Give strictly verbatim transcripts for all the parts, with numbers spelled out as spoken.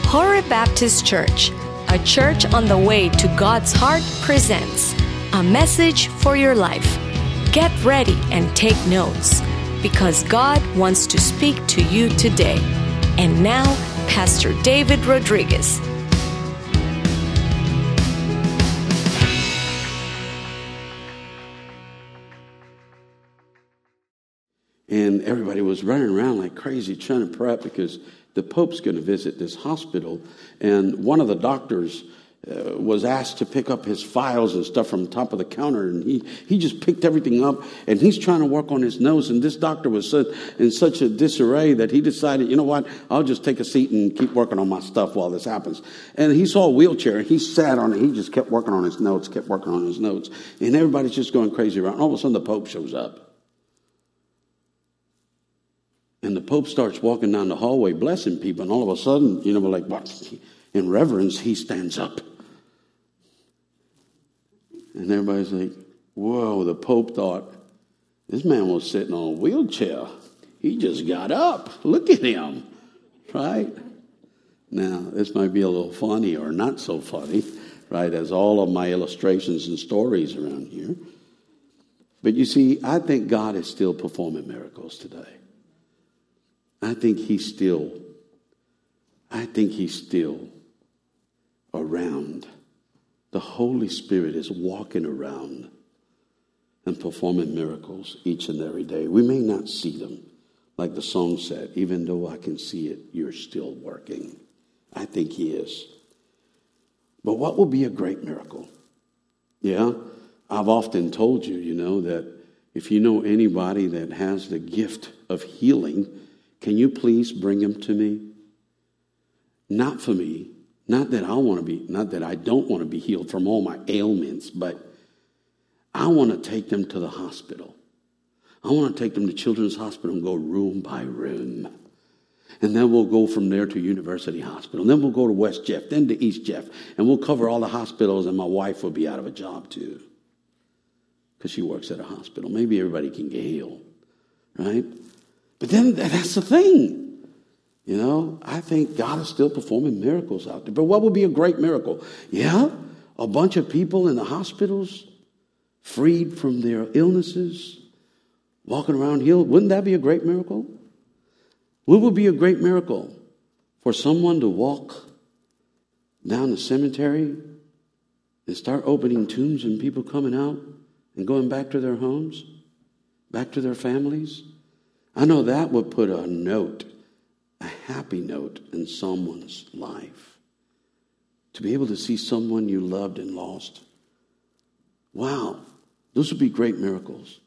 Horeb Baptist Church, a church on the way to God's heart, presents a message for your life. Get ready and take notes, because God wants to speak to you today. And now, Pastor David Rodriguez. And everybody was running around like crazy trying to prep because the Pope's going to visit this hospital. And one of the doctors uh, was asked to pick up his files and stuff from the top of the counter. And he, he just picked everything up. And he's trying to work on his nose. And this doctor was so, in such a disarray that he decided, you know what, I'll just take a seat and keep working on my stuff while this happens. And he saw a wheelchair. He sat on it. He just kept working on his notes, kept working on his notes. And everybody's just going crazy around. All of a sudden, the Pope shows up. And the Pope starts walking down the hallway blessing people. And all of a sudden, you know, we're like, what? In reverence, he stands up. And everybody's like, whoa, the Pope thought, this man was sitting on a wheelchair. He just got up. Look at him. Right? Now, this might be a little funny or not so funny, right, as all of my illustrations and stories around here. But you see, I think God is still performing miracles today. I think he's still, I think he's still around. The Holy Spirit is walking around and performing miracles each and every day. We may not see them, like the song said, even though I can see it, you're still working. I think he is. But what will be a great miracle? Yeah, I've often told you, you know, that if you know anybody that has the gift of healing, can you please bring him to me? Not for me. Not that I want to be, not that I don't want to be healed from all my ailments, but I want to take them to the hospital. I want to take them to Children's Hospital and go room by room. And then we'll go from there to University Hospital. And then we'll go to West Jeff, then to East Jeff. And we'll cover all the hospitals, and my wife will be out of a job too. Because she works at a hospital. Maybe everybody can get healed. Right? But then that's the thing. You know, I think God is still performing miracles out there. But what would be a great miracle? Yeah, a bunch of people in the hospitals, freed from their illnesses, walking around healed. Wouldn't that be a great miracle? What would be a great miracle? For someone to walk down the cemetery and start opening tombs and people coming out and going back to their homes, back to their families. I know that would put a note, a happy note in someone's life. To be able to see someone you loved and lost. Wow, those would be great miracles.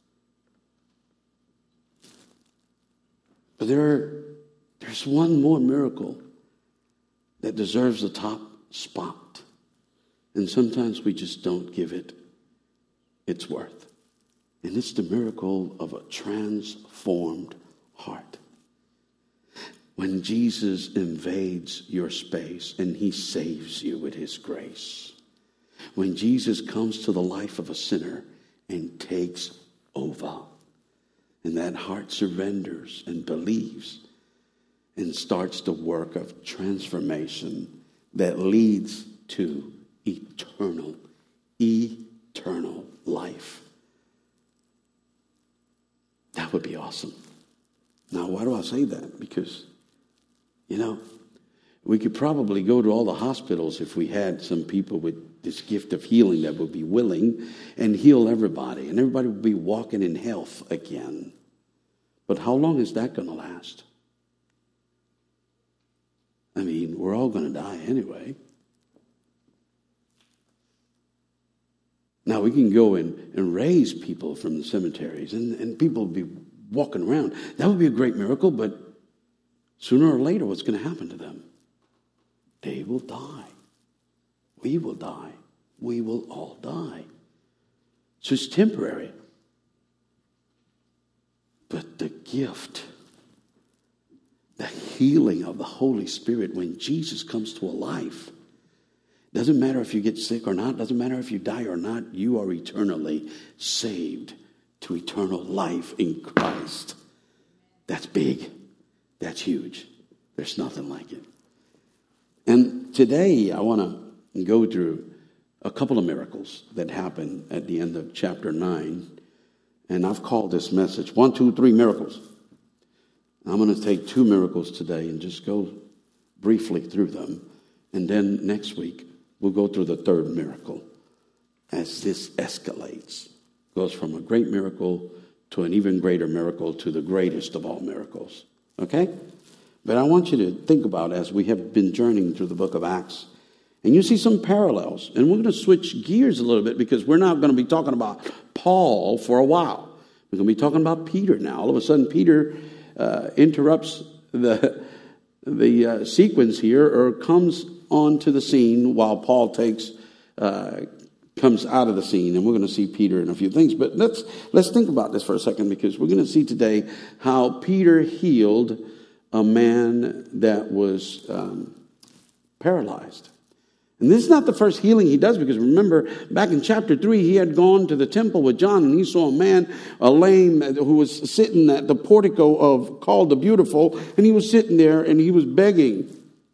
But there, there's one more miracle that deserves the top spot. And sometimes we just don't give it its worth. And it's the miracle of a transformed heart. When Jesus invades your space and he saves you with his grace. When Jesus comes to the life of a sinner and takes over. And that heart surrenders and believes and starts the work of transformation that leads to eternal, eternal life. That would be awesome. Now, why do I say that? Because, you know, we could probably go to all the hospitals if we had some people with this gift of healing that would be willing and heal everybody. And everybody would be walking in health again. But how long is that going to last? I mean, we're all going to die anyway. Now, we can go and, and raise people from the cemeteries, and, and people will be walking around. That would be a great miracle, but sooner or later, what's going to happen to them? They will die. We will die. We will all die. So it's temporary. But the gift, the healing of the Holy Spirit when Jesus comes to a life, doesn't matter if you get sick or not. Doesn't matter if you die or not. You are eternally saved to eternal life in Christ. That's big. That's huge. There's nothing like it. And today I want to go through a couple of miracles that happened at the end of chapter nine. And I've called this message, one, two, three miracles. I'm going to take two miracles today and just go briefly through them. And then next week, we'll go through the third miracle as this escalates. Goes from a great miracle to an even greater miracle to the greatest of all miracles. Okay? But I want you to think about as we have been journeying through the book of Acts. And you see some parallels. And we're going to switch gears a little bit because we're not going to be talking about Paul for a while. We're going to be talking about Peter now. All of a sudden, Peter uh, interrupts the, the uh, sequence here or comes onto the scene while Paul takes uh, comes out of the scene. And we're going to see Peter in a few things. But let's, let's think about this for a second because we're going to see today how Peter healed a man that was um, paralyzed. And this is not the first healing he does because remember, back in chapter three, he had gone to the temple with John and he saw a man, a lame, who was sitting at the portico of called the Beautiful, and he was sitting there and he was begging.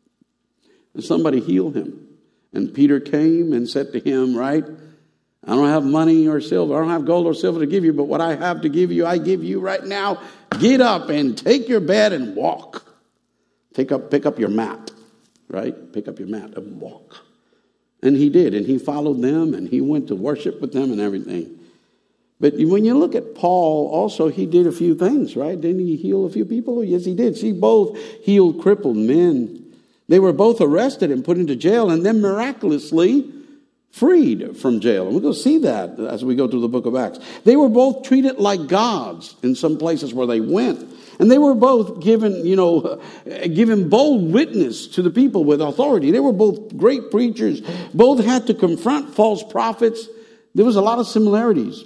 And somebody healed him. And Peter came and said to him, right, I don't have money or silver, I don't have gold or silver to give you, but what I have to give you, I give you right now. Get up and take your bed and walk. Take up, pick up your mat, right? Pick up your mat and walk. And he did, and he followed them, and he went to worship with them and everything. But when you look at Paul, also, he did a few things, right? Didn't he heal a few people? Yes, he did. See, both healed crippled men. They were both arrested and put into jail, and then miraculously freed from jail. And we're going to see that as we go through the book of Acts. They were both treated like gods in some places where they went. And they were both given, you know, given bold witness to the people with authority. They were both great preachers. Both had to confront false prophets. There was a lot of similarities.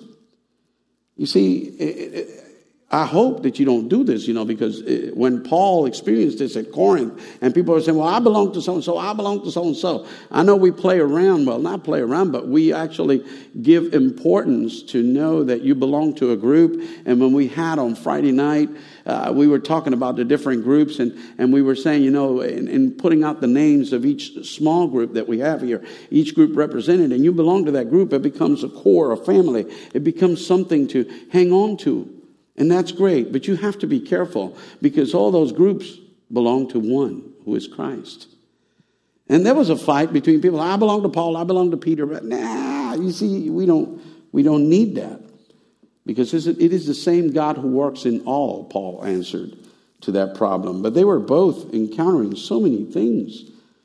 You see, I hope that you don't do this, you know, because when Paul experienced this at Corinth, and people are saying, well, I belong to so-and-so, I belong to so-and-so. I know we play around, well, not play around, but we actually give importance to know that you belong to a group. And when we had on Friday night, uh, we were talking about the different groups, and, and we were saying, you know, in, in putting out the names of each small group that we have here, each group represented, and you belong to that group, it becomes a core, a family. It becomes something to hang on to. And that's great, but you have to be careful because all those groups belong to one, who is Christ. And there was a fight between people. I belong to Paul, I belong to Peter, but nah, you see, we don't we don't need that because it is the same God who works in all, Paul answered to that problem. But they were both encountering so many things.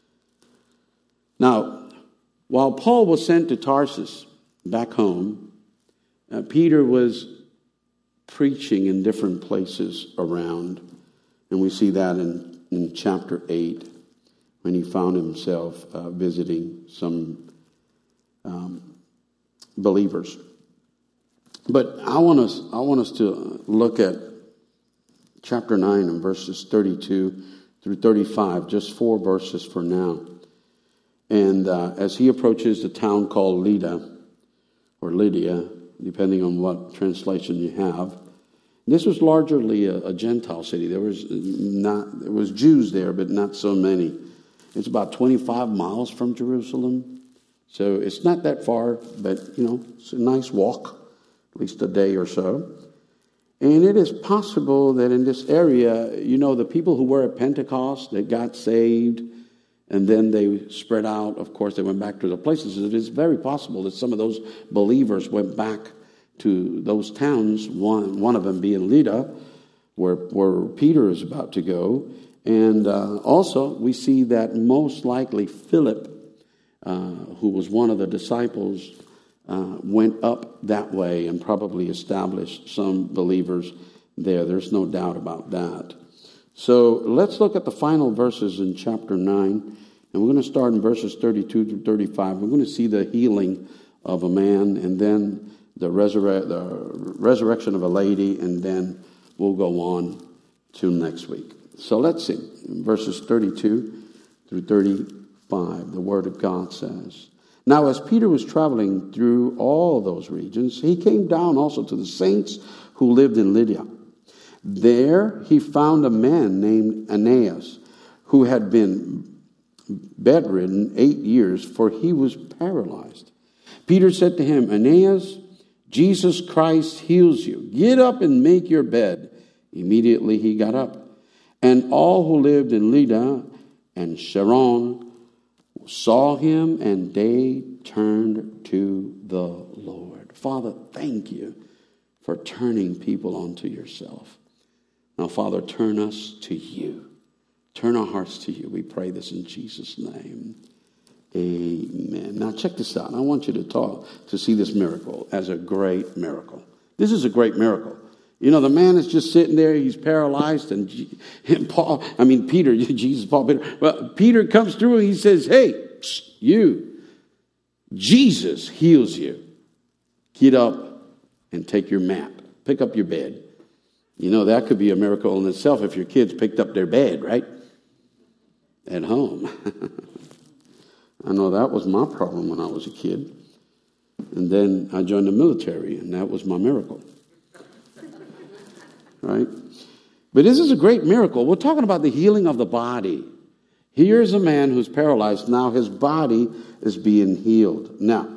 Now, while Paul was sent to Tarsus back home, uh, Peter was preaching in different places around. And we see that in, in chapter eight when he found himself uh, visiting some um, believers. But I want us I want us to look at chapter nine and verses thirty-two through thirty-five, just four verses for now. And uh, as he approaches the town called Lydda, or Lydia, depending on what translation you have. This was largely a, a Gentile city. There was not there was Jews there, but not so many. It's about twenty-five miles from Jerusalem. So it's not that far, but, you know, it's a nice walk, at least a day or so. And it is possible that in this area, you know, the people who were at Pentecost, that got saved, and then they spread out. Of course, they went back to their places. It is very possible that some of those believers went back to those towns, one one of them being Lydda, where, where Peter is about to go. And uh, also, we see that most likely Philip, uh, who was one of the disciples, uh, went up that way and probably established some believers there. There's no doubt about that. So let's look at the final verses in chapter nine. And we're going to start in verses thirty-two through thirty-five. We're going to see the healing of a man, and then the, resurre- the resurrection of a lady, and then we'll go on to next week. So let's see. In verses thirty-two through thirty-five, the Word of God says, "Now as Peter was traveling through all those regions, he came down also to the saints who lived in Lydia. There he found a man named Aeneas, who had been bedridden eight years, for he was paralyzed. Peter said to him, Aeneas, Jesus Christ heals you. Get up and make your bed. Immediately he got up. And all who lived in Lydda and Sharon saw him, and they turned to the Lord. Father, thank you for turning people onto yourself. Now, Father, turn us to you. Turn our hearts to you. We pray this in Jesus' name. Amen. Now, check this out. I want you to talk to see this miracle as a great miracle. This is a great miracle. You know, the man is just sitting there. He's paralyzed. And, G- and Paul, I mean, Peter, Jesus, Paul, Peter. Well, Peter comes through and he says, hey, you, Jesus heals you. Get up and take your mat. Pick up your bed. You know, that could be a miracle in itself if your kids picked up their bed, right? At home. I know that was my problem when I was a kid. And then I joined the military, and that was my miracle. Right? But this is a great miracle. We're talking about the healing of the body. Here's a man who's paralyzed. Now his body is being healed. Now,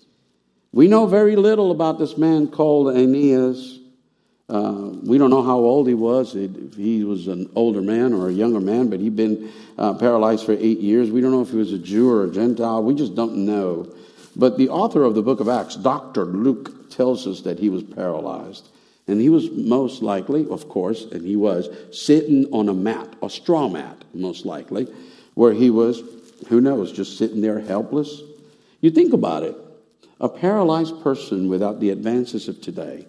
we know very little about this man called Aeneas. Uh, we don't know how old he was, if he was an older man or a younger man, but he'd been uh, paralyzed for eight years. We don't know if he was a Jew or a Gentile. We just don't know. But the author of the book of Acts, Doctor Luke, tells us that he was paralyzed. And he was most likely, of course, and he was, sitting on a mat, a straw mat, most likely, where he was, who knows, just sitting there helpless. You think about it. A paralyzed person without the advances of today,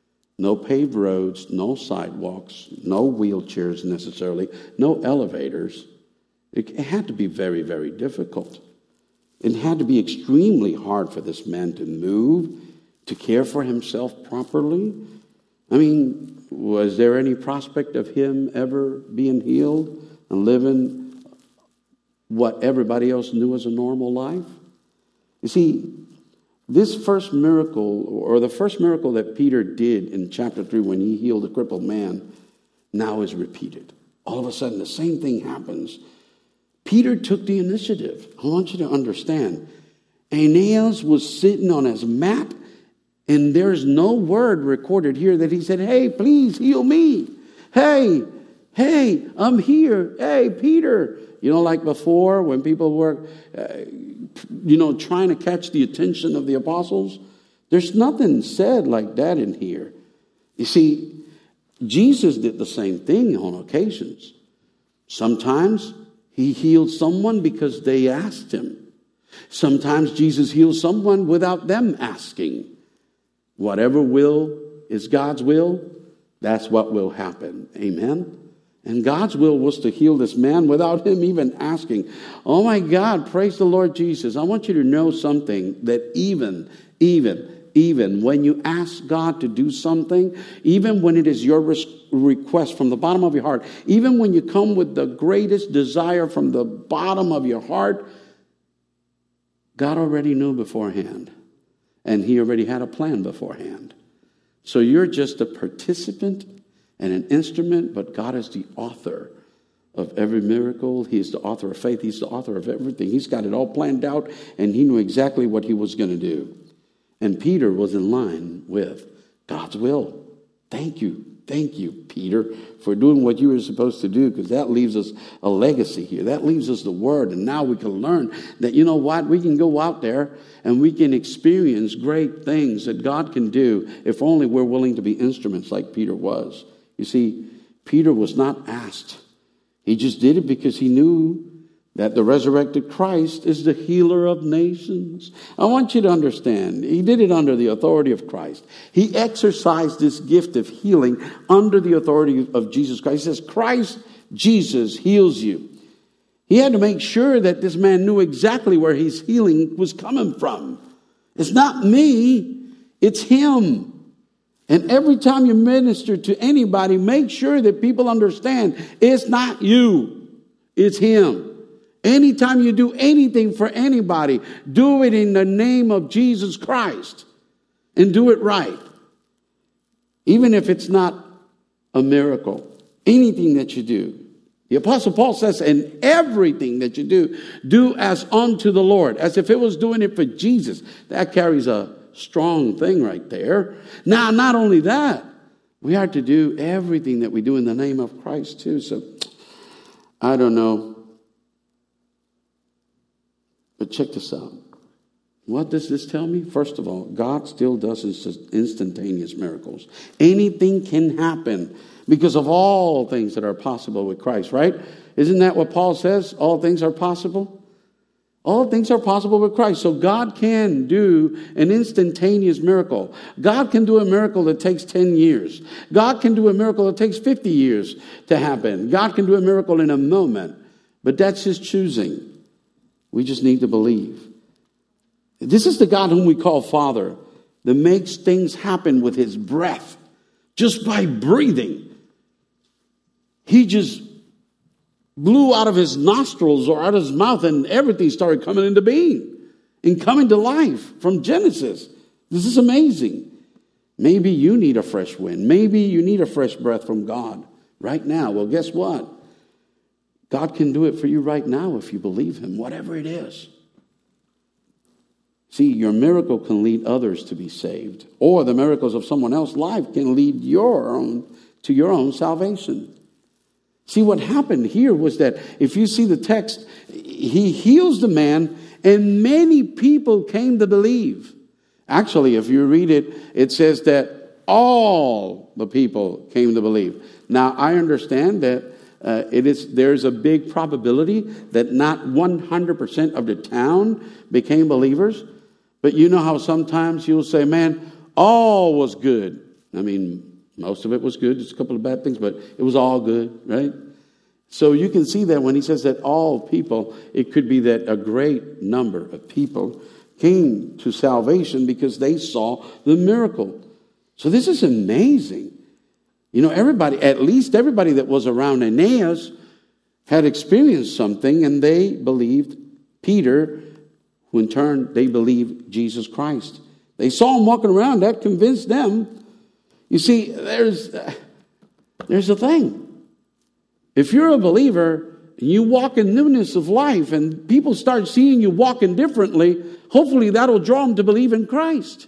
no paved roads, no sidewalks, no wheelchairs necessarily, no elevators. It had to be very, very difficult. It had to be extremely hard for this man to move, to care for himself properly. I mean, was there any prospect of him ever being healed and living what everybody else knew as a normal life? You see, this first miracle, or the first miracle that Peter did in chapter three when he healed a crippled man, now is repeated. All of a sudden, the same thing happens. Peter took the initiative. I want you to understand. Aeneas was sitting on his mat, and there's no word recorded here that he said, hey, please heal me. Hey, hey, I'm here. Hey, Peter. You know, like before when people were, uh, you know, trying to catch the attention of the apostles. There's nothing said like that in here. You see, Jesus did the same thing on occasions. Sometimes he healed someone because they asked him. Sometimes Jesus healed someone without them asking. Whatever will is God's will, that's what will happen. Amen? And God's will was to heal this man without him even asking. Oh my God, praise the Lord Jesus. I want you to know something, that even, even, even when you ask God to do something, even when it is your request from the bottom of your heart, even when you come with the greatest desire from the bottom of your heart, God already knew beforehand. And he already had a plan beforehand. So you're just a participant and an instrument, but God is the author of every miracle. He's the author of faith. He's the author of everything. He's got it all planned out, and he knew exactly what he was going to do. And Peter was in line with God's will. Thank you. Thank you, Peter, for doing what you were supposed to do, because that leaves us a legacy here. That leaves us the word. And now we can learn that, you know what, we can go out there and we can experience great things that God can do if only we're willing to be instruments like Peter was. You see, Peter was not asked. He just did it because he knew that the resurrected Christ is the healer of nations. I want you to understand, he did it under the authority of Christ. He exercised this gift of healing under the authority of Jesus Christ. He says, Christ Jesus heals you. He had to make sure that this man knew exactly where his healing was coming from. It's not me, it's him. And every time you minister to anybody, make sure that people understand it's not you, it's him. Anytime you do anything for anybody, do it in the name of Jesus Christ and do it right. Even if it's not a miracle, anything that you do, The Apostle Paul says, in everything that you do, do as unto the Lord, as if it was doing it for Jesus. That carries a strong thing right there. Now, not only that, we are to do everything that we do in the name of Christ too. So, I don't know. But check this out. What does this tell me? First of all, God still does instantaneous miracles. Anything can happen because of all things that are possible with Christ, right? Isn't that what Paul says? All things are possible? All things are possible with Christ. So God can do an instantaneous miracle. God can do a miracle that takes ten years. God can do a miracle that takes fifty years to happen. God can do a miracle in a moment. But that's His choosing. We just need to believe. This is the God whom we call Father, that makes things happen with His breath. Just by breathing. He just blew out of His nostrils or out of His mouth and everything started coming into being and coming to life from Genesis. This is amazing. Maybe you need a fresh wind. Maybe you need a fresh breath from God right now. Well, guess what? God can do it for you right now if you believe Him, whatever it is. See, your miracle can lead others to be saved, or the miracles of someone else's life can lead your own to your own salvation. See, what happened here was that if you see the text, He heals the man and many people came to believe. Actually, if you read it, it says that all the people came to believe. Now, I understand that uh, it is there's a big probability that not one hundred percent of the town became believers. But you know how sometimes you'll say, man, all was good. I mean, most of it was good. There's a couple of bad things, but it was all good, right? So you can see that when he says that all people, it could be that a great number of people came to salvation because they saw the miracle. So this is amazing. You know, everybody, at least everybody that was around Aeneas had experienced something, and they believed Peter, who in turn, they believed Jesus Christ. They saw him walking around. That convinced them. You see, there's, there's a thing. If you're a believer, and you walk in newness of life, and people start seeing you walking differently, hopefully that'll draw them to believe in Christ.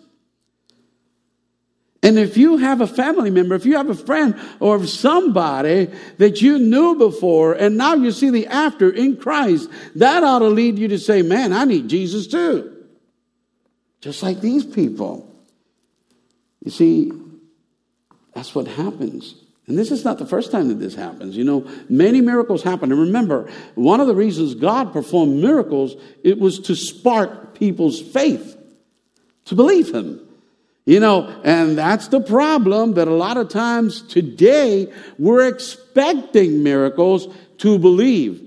And if you have a family member, if you have a friend or somebody that you knew before and now you see the after in Christ, that ought to lead you to say, man, I need Jesus too. Just like these people. You see, that's what happens. And this is not the first time that this happens. You know, many miracles happen. And remember, one of the reasons God performed miracles, it was to spark people's faith, to believe Him. You know, and that's the problem that a lot of times today we're expecting miracles to believe.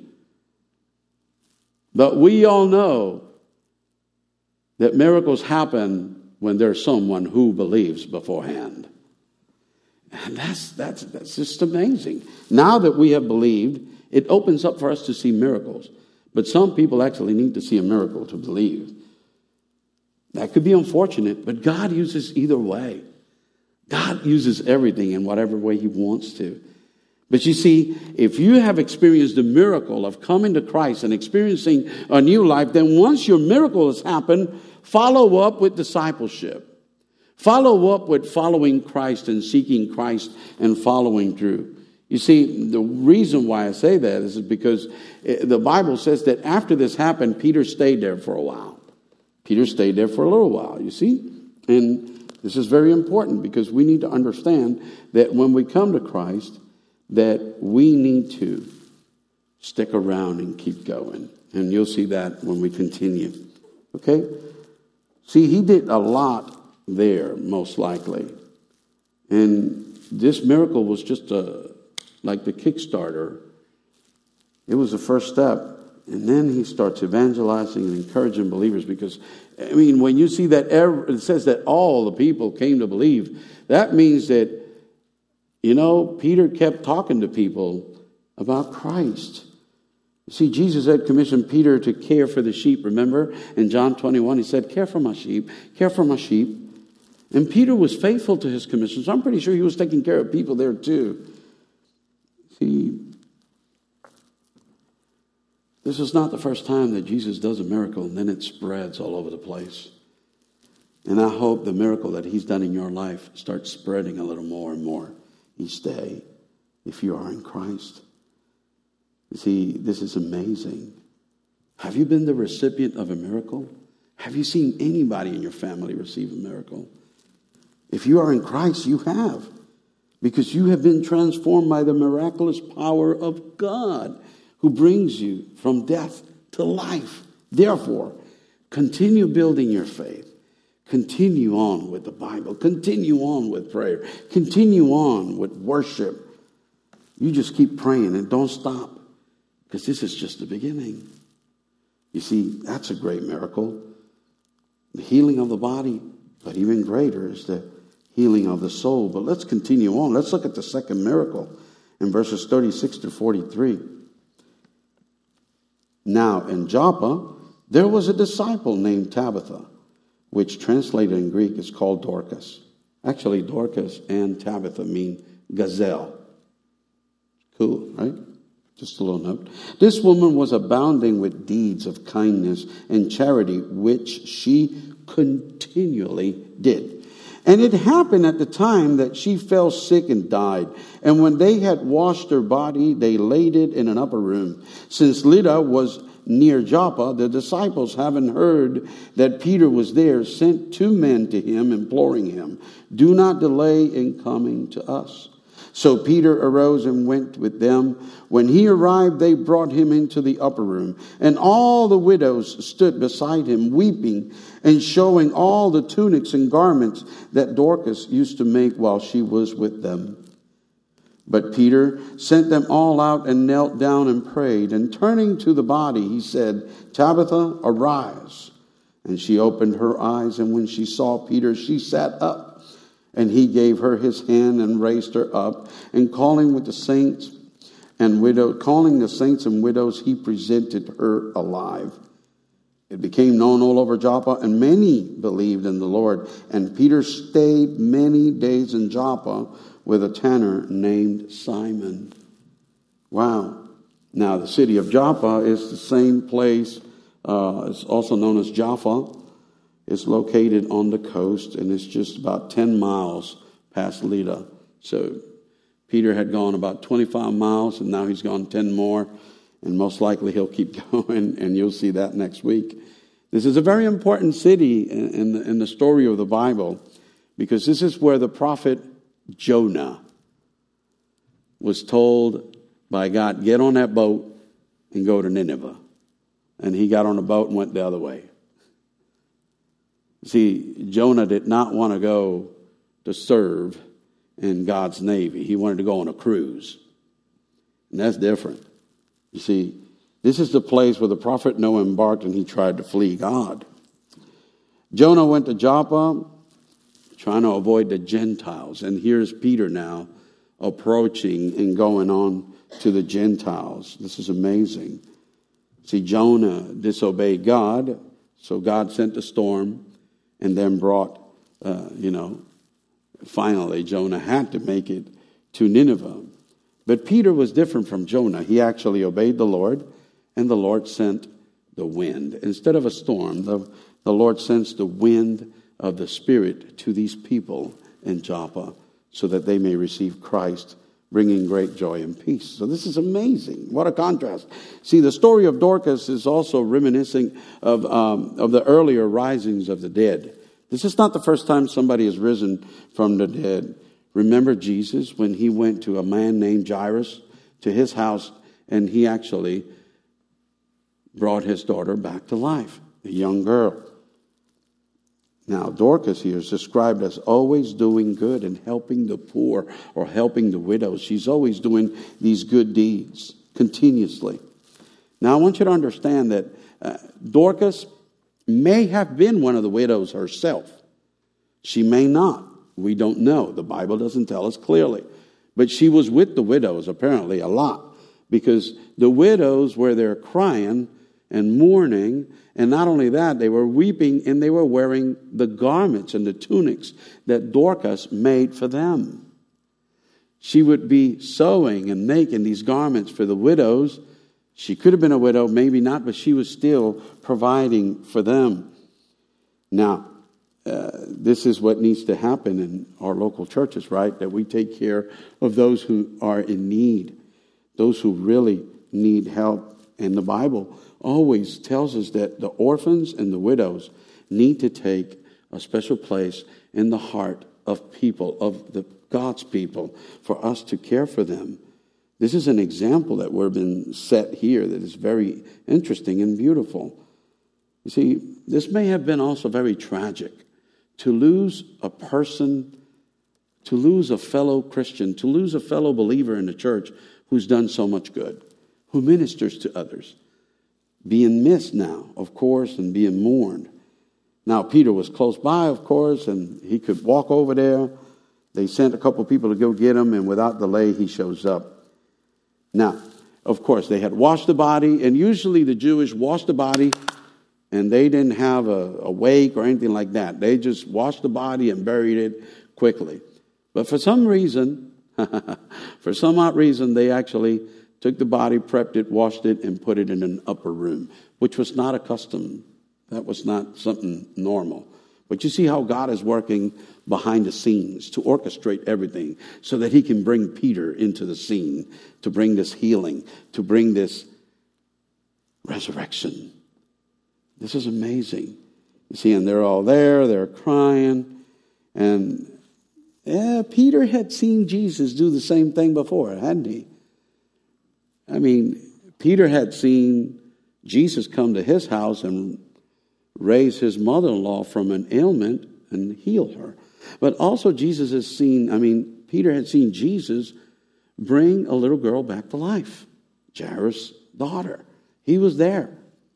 But we all know that miracles happen when there's someone who believes beforehand. And that's, that's, that's just amazing. Now that we have believed, it opens up for us to see miracles. But some people actually need to see a miracle to believe. That could be unfortunate, but God uses either way. God uses everything in whatever way He wants to. But you see, if you have experienced the miracle of coming to Christ and experiencing a new life, then once your miracle has happened, follow up with discipleship. Follow up with following Christ and seeking Christ and following through. You see, the reason why I say that is because the Bible says that after this happened, Peter stayed there for a while. Peter stayed there for a little while, you see? And this is very important because we need to understand that when we come to Christ, that we need to stick around and keep going. And you'll see that when we continue. Okay? See, he did a lot there, most likely. And this miracle was just a, like the Kickstarter. It was the first step. And then he starts evangelizing and encouraging believers because, I mean, when you see that it says that all the people came to believe, that means that, you know, Peter kept talking to people about Christ. You see, Jesus had commissioned Peter to care for the sheep, remember? In John twenty-one, he said, care for my sheep, care for my sheep. And Peter was faithful to his commission, so I'm pretty sure he was taking care of people there too. See, This is not the first time that Jesus does a miracle and then it spreads all over the place. And I hope the miracle that he's done in your life starts spreading a little more and more each day if you are in Christ. You see, this is amazing. Have you been the recipient of a miracle? Have you seen anybody in your family receive a miracle? If you are in Christ, you have. Because you have been transformed by the miraculous power of God who brings you from death to life. Therefore, continue building your faith. Continue on with the Bible. Continue on with prayer. Continue on with worship. You just keep praying and don't stop. Because this is just the beginning. You see, that's a great miracle. The healing of the body, but even greater is the healing of the soul. But let's continue on. Let's look at the second miracle in verses thirty-six to forty-three. Now in Joppa, there was a disciple named Tabitha, which translated in Greek is called Dorcas. Actually, Dorcas and Tabitha mean gazelle. Cool, right? Just a little note. This woman was abounding with deeds of kindness and charity, which she continually did. And it happened at the time that she fell sick and died. And when they had washed her body, they laid it in an upper room. Since Lydda was near Joppa, the disciples, having heard that Peter was there, sent two men to him, imploring him, "Do not delay in coming to us." So Peter arose and went with them. When he arrived, they brought him into the upper room. And all the widows stood beside him, weeping and showing all the tunics and garments that Dorcas used to make while she was with them. But Peter sent them all out and knelt down and prayed. And turning to the body, he said, "Tabitha, arise." And she opened her eyes, and when she saw Peter, she sat up. And he gave her his hand and raised her up, and calling with the saints and widow, calling the saints and widows, he presented her alive. It became known all over Joppa, and many believed in the Lord. And Peter stayed many days in Joppa with a tanner named Simon. Wow. Now, the city of Joppa is the same place. Uh, it's also known as Jaffa. It's located on the coast, and it's just about ten miles past Lydda. So Peter had gone about twenty-five miles, and now he's gone ten more, and most likely he'll keep going, and you'll see that next week. This is a very important city in, in, the, in the story of the Bible, because this is where the prophet Jonah was told by God, "Get on that boat and go to Nineveh." And he got on the boat and went the other way. See, Jonah did not want to go to serve in God's Navy. He wanted to go on a cruise. And that's different. You see, this is the place where the prophet Noah embarked and he tried to flee God. Jonah went to Joppa trying to avoid the Gentiles. And here's Peter now approaching and going on to the Gentiles. This is amazing. See, Jonah disobeyed God, so God sent a storm. And then brought, uh, you know, finally Jonah had to make it to Nineveh. But Peter was different from Jonah. He actually obeyed the Lord, and the Lord sent the wind. Instead of a storm, the, the Lord sends the wind of the Spirit to these people in Joppa so that they may receive Christ, bringing great joy and peace. So this is amazing. What a contrast. See, the story of Dorcas is also reminiscing of, um, of the earlier risings of the dead. This is not the first time somebody has risen from the dead. Remember Jesus when he went to a man named Jairus to his house, and he actually brought his daughter back to life, a young girl. Now, Dorcas here is described as always doing good and helping the poor or helping the widows. She's always doing these good deeds continuously. Now, I want you to understand that uh, Dorcas may have been one of the widows herself. She may not. We don't know. The Bible doesn't tell us clearly. But she was with the widows apparently a lot, because the widows were there crying and mourning. And not only that, they were weeping and they were wearing the garments and the tunics that Dorcas made for them. She would be sewing and making these garments for the widows. She could have been a widow, maybe not, but she was still providing for them. Now, uh, this is what needs to happen in our local churches, right? That we take care of those who are in need, those who really need help. And the Bible always tells us that the orphans and the widows need to take a special place in the heart of people, of the God's people, for us to care for them. This is an example that we've been set here that is very interesting and beautiful. You see, this may have been also very tragic to lose a person, to lose a fellow Christian, to lose a fellow believer in the church who's done so much good, who ministers to others, being missed now, of course, and being mourned. Now, Peter was close by, of course, and he could walk over there. They sent a couple of people to go get him, and without delay, he shows up. Now, of course, they had washed the body, and usually the Jewish washed the body, and they didn't have a, a wake or anything like that. They just washed the body and buried it quickly. But for some reason, for some odd reason, they actually took the body, prepped it, washed it, and put it in an upper room, which was not a custom. That was not something normal. But you see how God is working behind the scenes to orchestrate everything so that he can bring Peter into the scene, to bring this healing, to bring this resurrection. This is amazing. You see, and they're all there, they're crying. And yeah, Peter had seen Jesus do the same thing before, hadn't he? I mean, Peter had seen Jesus come to his house and raise his mother-in-law from an ailment and heal her. But also Jesus has seen, I mean, Peter had seen Jesus bring a little girl back to life, Jairus' daughter. He was there.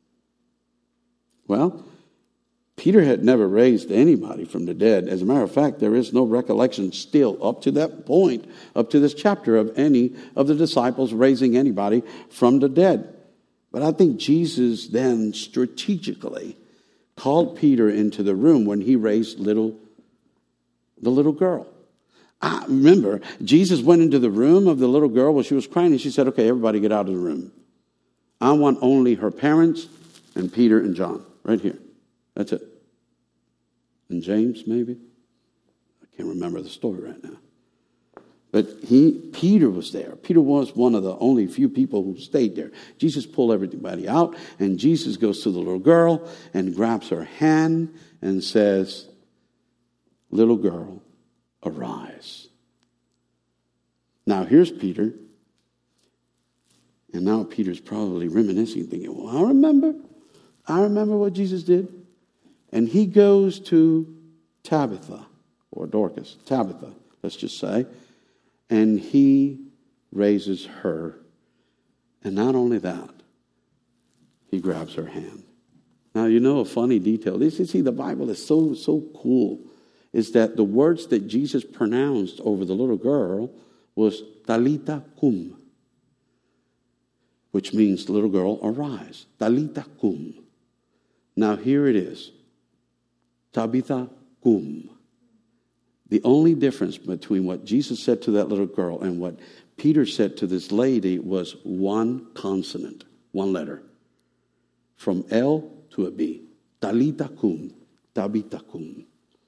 Well, Peter had never raised anybody from the dead. As a matter of fact, there is no recollection still up to that point, up to this chapter, of any of the disciples raising anybody from the dead. But I think Jesus then strategically called Peter into the room when he raised little, the little girl. I remember, Jesus went into the room of the little girl while she was crying, and she said, okay, everybody get out of the room. I want only her parents and Peter and John, right here. That's it. And James, maybe? I can't remember the story right now. But he, Peter was there. Peter was one of the only few people who stayed there. Jesus pulled everybody out, and Jesus goes to the little girl and grabs her hand and says, little girl, arise. Now here's Peter. And now Peter's probably reminiscing, thinking, well, I remember. I remember what Jesus did. And he goes to Tabitha, or Dorcas, Tabitha, let's just say. And he raises her. And not only that, he grabs her hand. Now, you know a funny detail. This, you see, the Bible is so, so cool, is that the words that Jesus pronounced over the little girl was Talita cum, which means little girl, arise. Talita cum. Now, here it is. Tabitha cum. The only difference between what Jesus said to that little girl and what Peter said to this lady was one consonant, one letter. From L to a B. Talita cum, Tabitha cum.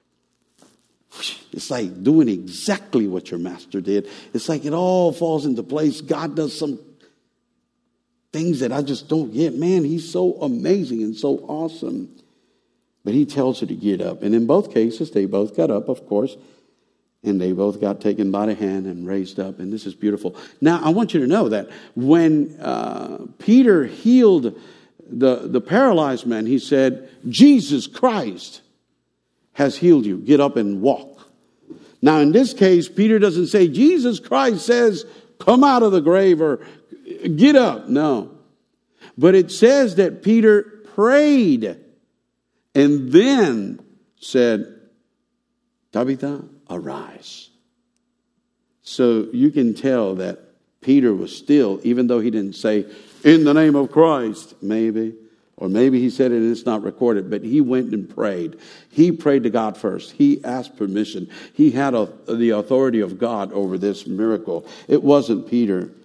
It's like doing exactly what your master did. It's like it all falls into place. God does some things that I just don't get. Man, he's so amazing and so awesome. But he tells her to get up. And in both cases, they both got up, of course. And they both got taken by the hand and raised up. And this is beautiful. Now, I want you to know that when uh, Peter healed the, the paralyzed man, he said, Jesus Christ has healed you. Get up and walk. Now, in this case, Peter doesn't say, Jesus Christ says, come out of the grave or get up. No. But it says that Peter prayed and then said, Tabitha, arise. So you can tell that Peter was still, even though he didn't say, in the name of Christ, maybe, or maybe he said it and it's not recorded, but he went and prayed. He prayed to God first. He asked permission. He had a, the authority of God over this miracle. It wasn't Peter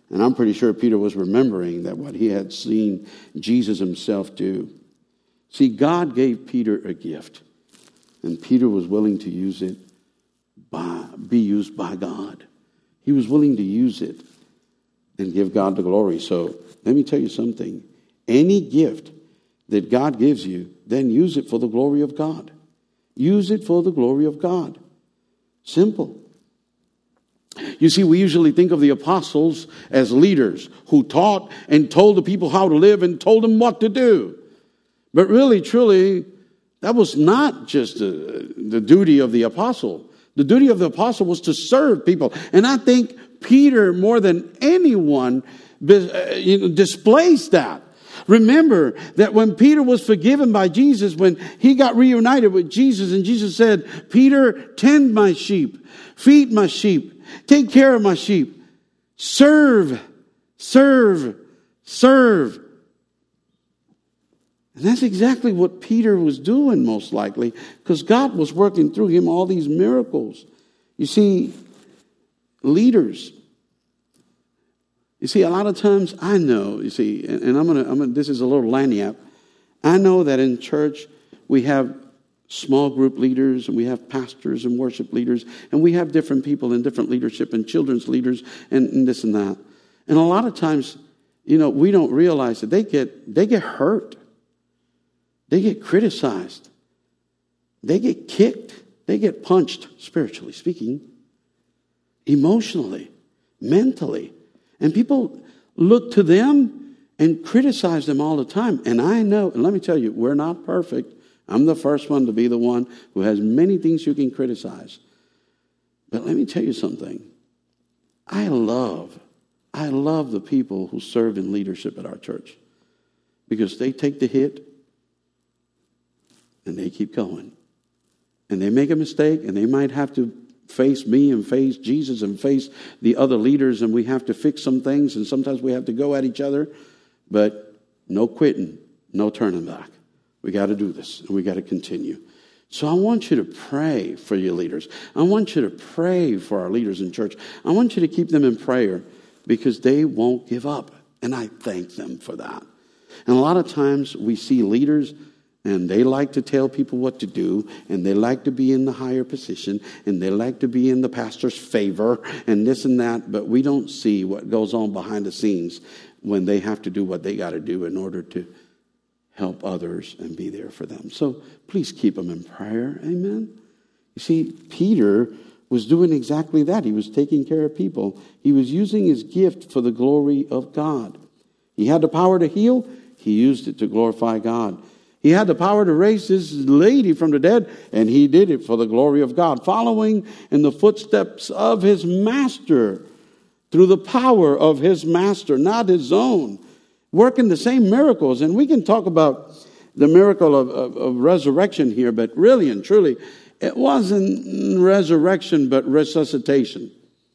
And I'm pretty sure Peter was remembering that what he had seen Jesus himself do. See, God gave Peter a gift, and Peter was willing to use it, by, be used by God. He was willing to use it and give God the glory. So let me tell you something. Any gift that God gives you, then use it for the glory of God. Use it for the glory of God. Simple. You see, we usually think of the apostles as leaders who taught and told the people how to live and told them what to do. But really, truly, that was not just the, the duty of the apostle. The duty of the apostle was to serve people. And I think Peter, more than anyone, displays that. Remember that when Peter was forgiven by Jesus, when he got reunited with Jesus, and Jesus said, Peter, tend my sheep, feed my sheep, take care of my sheep, serve, serve, serve. And that's exactly what Peter was doing, most likely, because God was working through him all these miracles. You see, leaders. You see, a lot of times I know, you see, and, and I'm going to, this is a little lagniappe. I know that in church we have small group leaders, and we have pastors and worship leaders, and we have different people in different leadership and children's leaders and, and this and that. And a lot of times, you know, we don't realize that they get they get hurt. They get criticized. They get kicked. They get punched, spiritually speaking, emotionally, mentally. And people look to them and criticize them all the time. And I know, and let me tell you, we're not perfect. I'm the first one to be the one who has many things you can criticize. But let me tell you something. I love, I love the people who serve in leadership at our church, because they take the hit and they keep going. And they make a mistake, and they might have to face me and face Jesus and face the other leaders, and we have to fix some things, and sometimes we have to go at each other. But no quitting, no turning back. We got to do this, and we got to continue. So I want you to pray for your leaders. I want you to pray for our leaders in church. I want you to keep them in prayer, because they won't give up. And I thank them for that. And a lot of times we see leaders, and they like to tell people what to do, and they like to be in the higher position, and they like to be in the pastor's favor, and this and that, but we don't see what goes on behind the scenes when they have to do what they got to do in order to help others and be there for them. So please keep them in prayer. Amen. You see, Peter was doing exactly that. He was taking care of people. He was using his gift for the glory of God. He had the power to heal. He used it to glorify God. He had the power to raise this lady from the dead, and he did it for the glory of God, following in the footsteps of his master, through the power of his master, not his own, working the same miracles. And we can talk about the miracle of, of, of resurrection here, but really and truly, it wasn't resurrection, but resuscitation.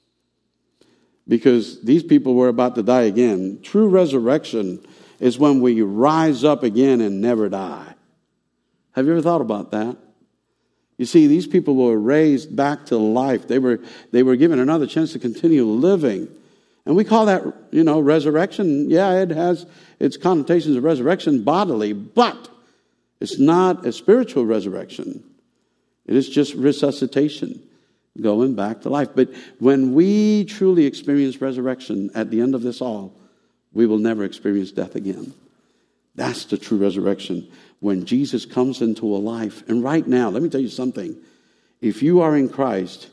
Because these people were about to die again. True resurrection is when we rise up again and never die. Have you ever thought about that? You see, these people were raised back to life. They were they were given another chance to continue living. And we call that, you know, resurrection. Yeah, it has its connotations of resurrection bodily, but it's not a spiritual resurrection. It is just resuscitation, going back to life. But when we truly experience resurrection at the end of this all, we will never experience death again. That's the true resurrection. When Jesus comes into a life. And right now, let me tell you something. If you are in Christ,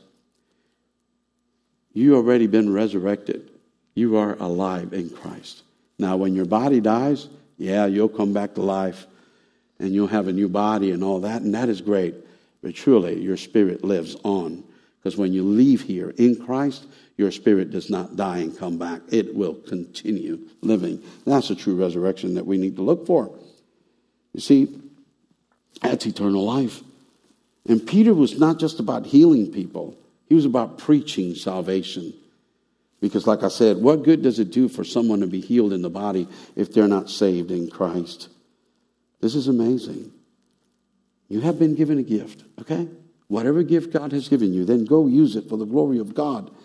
you already been resurrected. You are alive in Christ. Now, when your body dies, yeah, you'll come back to life. And you'll have a new body and all that. And that is great. But truly, your spirit lives on. Because when you leave here in Christ, your spirit does not die and come back. It will continue living. That's the true resurrection that we need to look for. You see, that's eternal life. And Peter was not just about healing people. He was about preaching salvation. Because like I said, what good does it do for someone to be healed in the body if they're not saved in Christ? This is amazing. You have been given a gift, okay? Whatever gift God has given you, then go use it for the glory of God.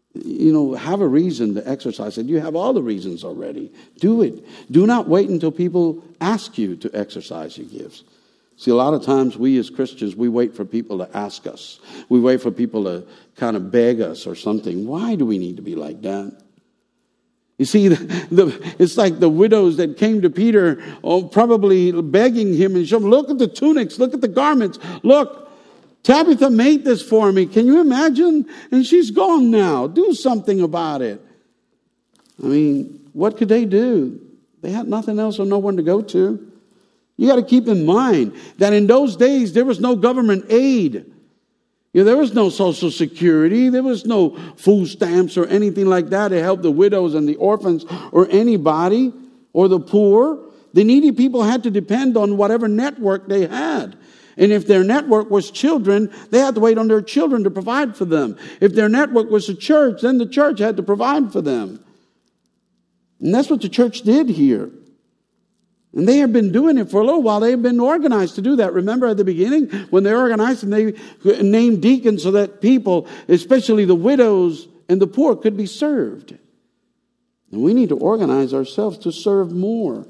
You know, have a reason to exercise it. You have all the reasons already. Do it. Do not wait until people ask you to exercise your gifts. See, a lot of times we as Christians, we wait for people to ask us. We wait for people to kind of beg us or something. Why do we need to be like that? You see, the, the, it's like the widows that came to Peter, oh, probably begging him and showing, look at the tunics, look at the garments. Look, Tabitha made this for me. Can you imagine? And she's gone now. Do something about it. I mean, what could they do? They had nothing else or no one to go to. You got to keep in mind that in those days, there was no government aid. You know, there was no Social Security. There was no food stamps or anything like that to help the widows and the orphans or anybody or the poor. The needy people had to depend on whatever network they had. And if their network was children, they had to wait on their children to provide for them. If their network was a church, then the church had to provide for them. And that's what the church did here. And they have been doing it for a little while. They have been organized to do that. Remember at the beginning when they organized and they named deacons so that people, especially the widows and the poor, could be served. And we need to organize ourselves to serve more.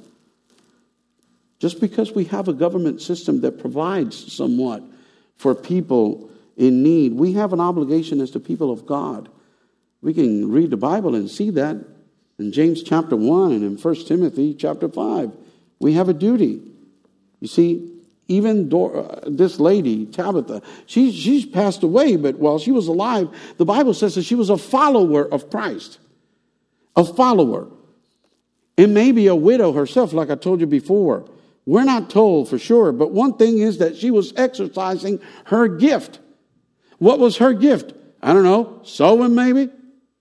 Just because we have a government system that provides somewhat for people in need, we have an obligation as the people of God. We can read the Bible and see that in James chapter one and in First Timothy chapter five. We have a duty. You see, even Dor- this lady, Tabitha, she, she's passed away, but while she was alive, the Bible says that she was a follower of Christ. A follower. And maybe a widow herself, like I told you before. We're not told for sure, but one thing is that she was exercising her gift. What was her gift? I don't know, sewing maybe?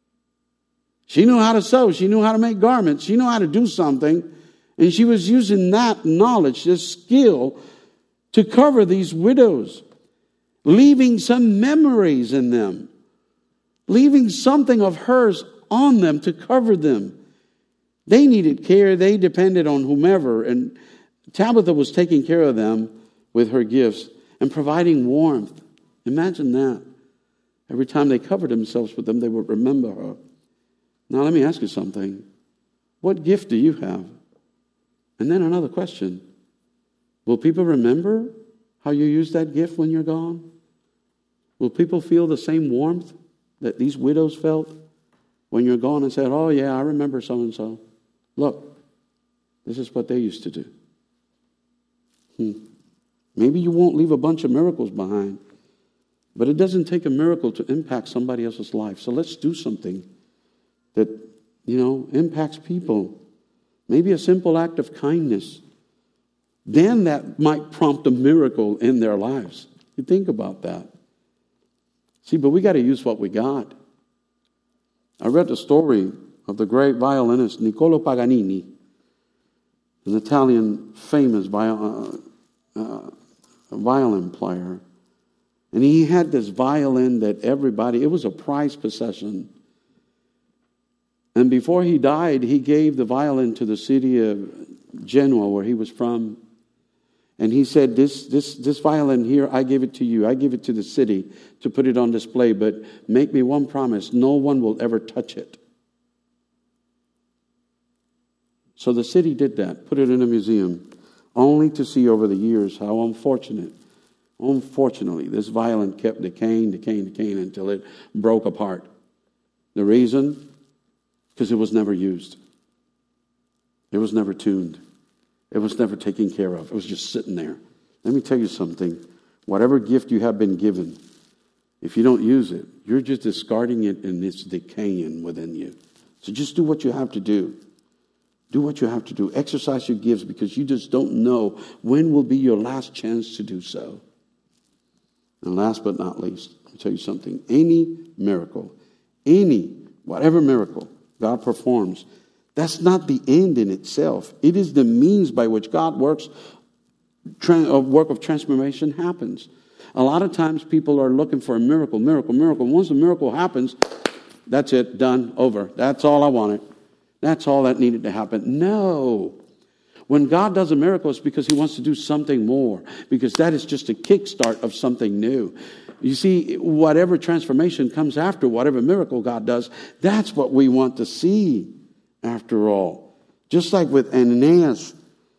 She knew how to sew. She knew how to make garments. She knew how to do something. And she was using that knowledge, this skill, to cover these widows, leaving some memories in them, leaving something of hers on them to cover them. They needed care. They depended on whomever. And Tabitha was taking care of them with her gifts and providing warmth. Imagine that. Every time they covered themselves with them, they would remember her. Now, let me ask you something. What gift do you have? And then another question. Will people remember how you used that gift when you're gone? Will people feel the same warmth that these widows felt when you're gone and said, oh yeah, I remember so-and-so. Look, this is what they used to do. Hmm. Maybe you won't leave a bunch of miracles behind, but it doesn't take a miracle to impact somebody else's life. So let's do something that, you know, impacts people. Maybe a simple act of kindness. Then that might prompt a miracle in their lives. You think about that. See, but we got to use what we got. I read the story of the great violinist Niccolo Paganini, an Italian famous viol- uh, uh, violin player. And he had this violin that everybody, it was a prized possession. And before he died, he gave the violin to the city of Genoa, where he was from. And he said, this, this, this violin here, I give it to you. I give it to the city to put it on display. But make me one promise, no one will ever touch it. So the city did that, put it in a museum, only to see over the years how unfortunate, unfortunately, this violin kept decaying, decaying, decaying until it broke apart. The reason? Because it was never used. It was never tuned. It was never taken care of. It was just sitting there. Let me tell you something. Whatever gift you have been given, if you don't use it, you're just discarding it and it's decaying within you. So just do what you have to do. Do what you have to do. Exercise your gifts because you just don't know when will be your last chance to do so. And last but not least, let me tell you something. Any miracle, any, whatever miracle God performs, that's not the end in itself. It is the means by which God works, a work of transformation happens. A lot of times people are looking for a miracle, miracle, miracle. Once a miracle happens, that's it, done, over. That's all I wanted. That's all that needed to happen. No. When God does a miracle, it's because he wants to do something more. Because that is just a kickstart of something new. You see, whatever transformation comes after, whatever miracle God does, that's what we want to see after all. Just like with Ananias,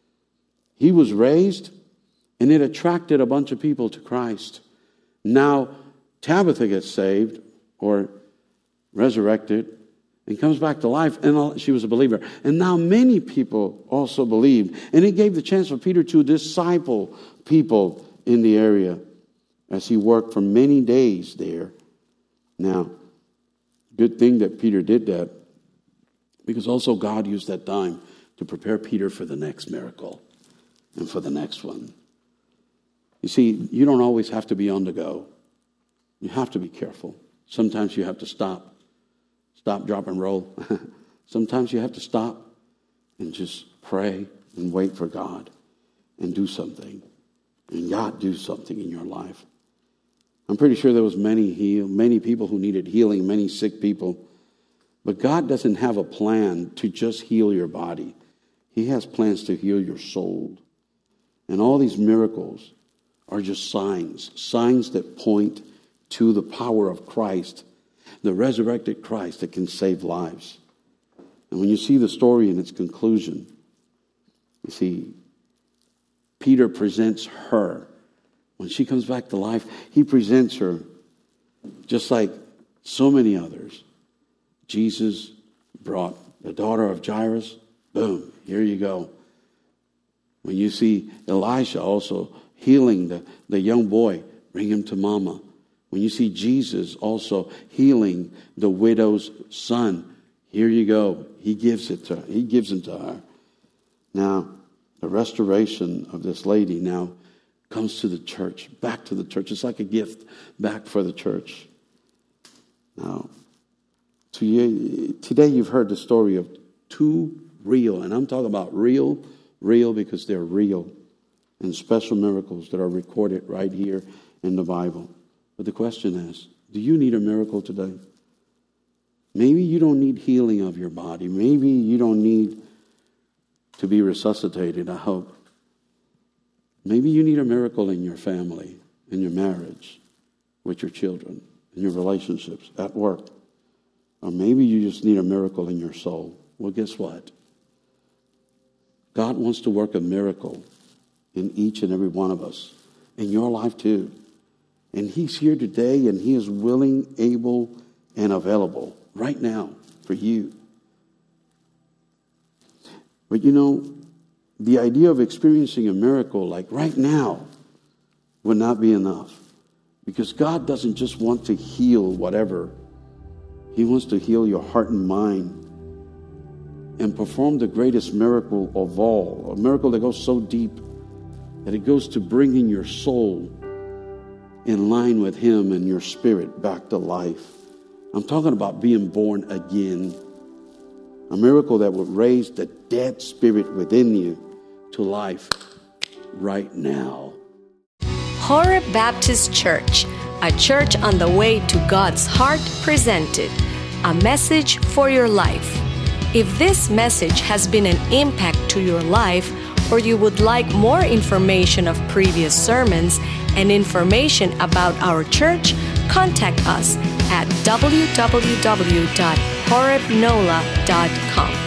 he was raised and it attracted a bunch of people to Christ. Now, Tabitha gets saved or resurrected and comes back to life, and she was a believer. And now many people also believed. And it gave the chance for Peter to disciple people in the area as he worked for many days there. Now, good thing that Peter did that, because also God used that time to prepare Peter for the next miracle and for the next one. You see, you don't always have to be on the go. You have to be careful. Sometimes you have to stop. Stop, drop, and roll. Sometimes you have to stop and just pray and wait for God and do something. And God do something in your life. I'm pretty sure there was many heal, many people who needed healing, many sick people. But God doesn't have a plan to just heal your body. He has plans to heal your soul. And all these miracles are just signs, signs that point to the power of Christ, the resurrected Christ that can save lives. And when you see the story in its conclusion, you see, Peter presents her. When she comes back to life, he presents her just like so many others. Jesus brought the daughter of Jairus. Boom, here you go. When you see Elisha also healing the, the young boy, bring him to mama. When you see Jesus also healing the widow's son, here you go. He gives it to her. He gives it to her. Now, the restoration of this lady now comes to the church, back to the church. It's like a gift back for the church. Now, to you, today you've heard the story of two real, and I'm talking about real, real because they're real, and special miracles that are recorded right here in the Bible. But the question is, do you need a miracle today? Maybe you don't need healing of your body. Maybe you don't need to be resuscitated, I hope. Maybe you need a miracle in your family, in your marriage, with your children, in your relationships, at work. Or maybe you just need a miracle in your soul. Well, guess what? God wants to work a miracle in each and every one of us, in your life too. And he's here today, and he is willing, able, and available right now for you. But you know, the idea of experiencing a miracle like right now would not be enough. Because God doesn't just want to heal whatever. He wants to heal your heart and mind and perform the greatest miracle of all. A miracle that goes so deep that it goes to bringing your soul in line with him and your spirit back to life. I'm talking about being born again. A miracle that would raise the dead spirit within you to life right now. Horeb Baptist Church, a church on the way to God's heart, presented a message for your life. If this message has been an impact to your life, or you would like more information of previous sermons and information about our church, contact us at w w w dot horeb nola dot com.